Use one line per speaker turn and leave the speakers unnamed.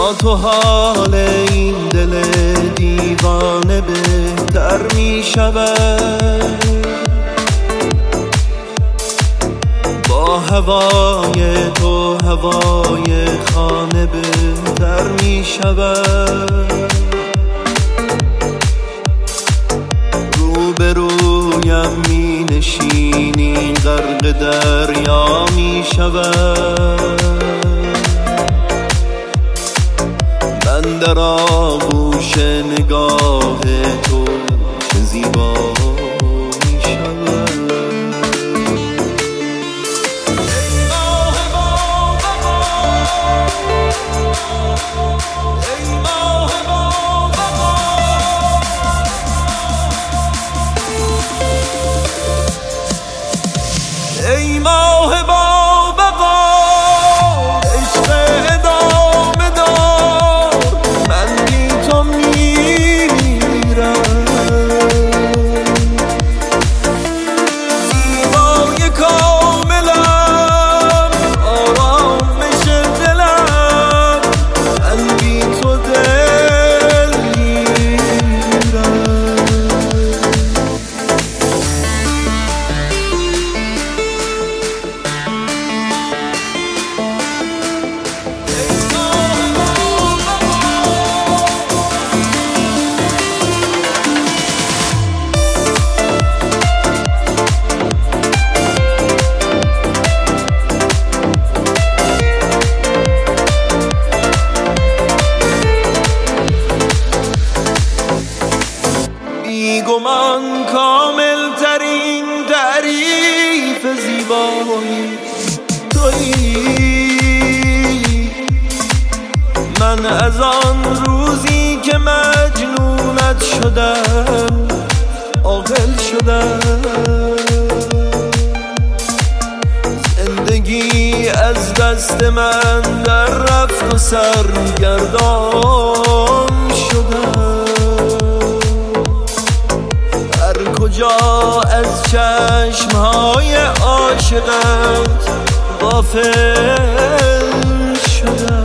با تو حال این دل دیوانه بهتر می شود، با هوای تو هوای خانه بهتر می شود. روبرویم می نشینی غرق دریا می شود، من در آغوش نگاه تو چه زیبا می شود. ای ماه با بقا عشق ادامه دار، من بی تو میمیرم. زیبای کاملم آرامش دلم، من بی تو دل میرم. بیگمان کامل ترین تعریف زیبایی تویی. من از آن روزی که مجنونت شدم عاقل شدم، زندگی از دست من در رفت و سرگردان شدم. کجا از چشمهای عاشقت غافل شدم.